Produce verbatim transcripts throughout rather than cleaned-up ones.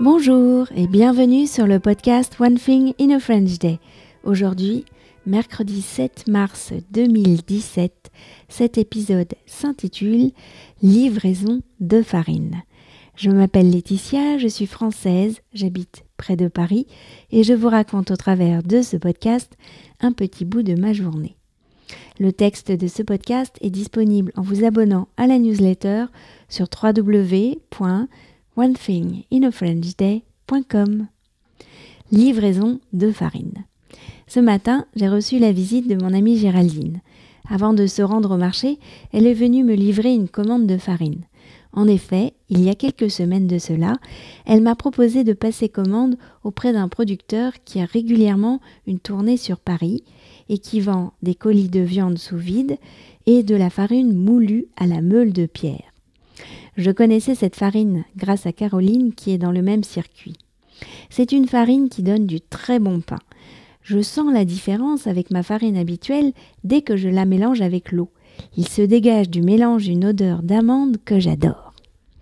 Bonjour et bienvenue sur le podcast One Thing in a French Day. Aujourd'hui, mercredi sept mars deux mille dix-sept, cet épisode s'intitule « Livraison de farine ». Je m'appelle Laetitia, je suis française, j'habite près de Paris et je vous raconte au travers de ce podcast un petit bout de ma journée. Le texte de ce podcast est disponible en vous abonnant à la newsletter sur w w w point one thing in a french day point com. Livraison de farine. Ce matin, j'ai reçu la visite de mon amie Géraldine. Avant de se rendre au marché, elle est venue me livrer une commande de farine. En effet, il y a quelques semaines de cela, elle m'a proposé de passer commande auprès d'un producteur qui a régulièrement une tournée sur Paris et qui vend des colis de viande sous vide et de la farine moulue à la meule de pierre. Je connaissais cette farine grâce à Caroline qui est dans le même circuit. C'est une farine qui donne du très bon pain. Je sens la différence avec ma farine habituelle dès que je la mélange avec l'eau. Il se dégage du mélange une odeur d'amande que j'adore.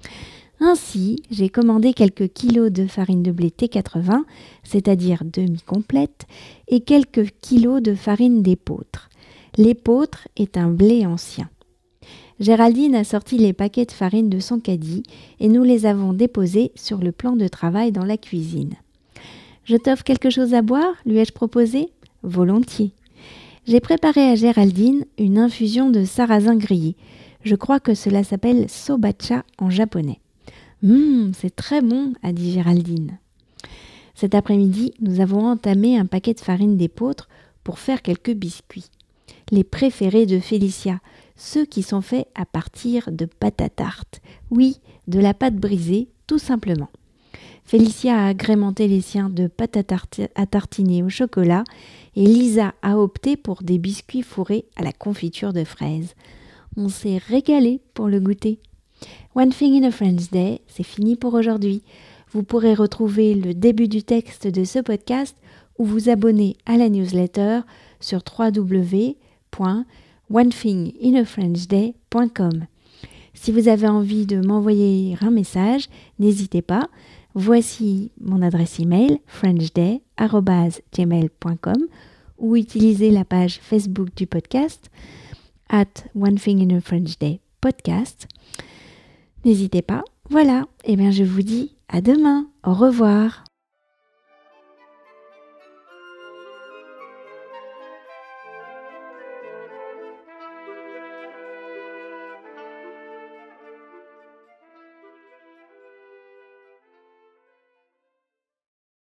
Ainsi, j'ai commandé quelques kilos de farine de blé T quatre-vingts, c'est-à-dire demi-complète, et quelques kilos de farine d'épeautre. L'épeautre est un blé ancien. Géraldine a sorti les paquets de farine de son caddie et nous les avons déposés sur le plan de travail dans la cuisine. « Je t'offre quelque chose à boire ?» lui ai-je proposé. « Volontiers. » J'ai préparé à Géraldine une infusion de sarrasin grillé. Je crois que cela s'appelle sobacha en japonais. « Hum, c'est très bon !» a dit Géraldine. Cet après-midi, nous avons entamé un paquet de farine d'épeautre pour faire quelques biscuits. Les préférés de Félicia, ceux qui sont faits à partir de pâte à tarte. Oui, de la pâte brisée, tout simplement. Félicia a agrémenté les siens de pâte à, tarte, à tartiner au chocolat et Lisa a opté pour des biscuits fourrés à la confiture de fraises. On s'est régalé pour le goûter. One Thing in a French Day, c'est fini pour aujourd'hui. Vous pourrez retrouver le début du texte de ce podcast ou vous abonner à la newsletter sur w w w point one thing in a french day point com. Si vous avez envie de m'envoyer un message, n'hésitez pas. Voici mon adresse email frenchday arobase gmail point com ou utilisez la page Facebook du podcast at one thing in a french day podcast. N'hésitez pas. Voilà, et bien je vous dis à demain. Au revoir.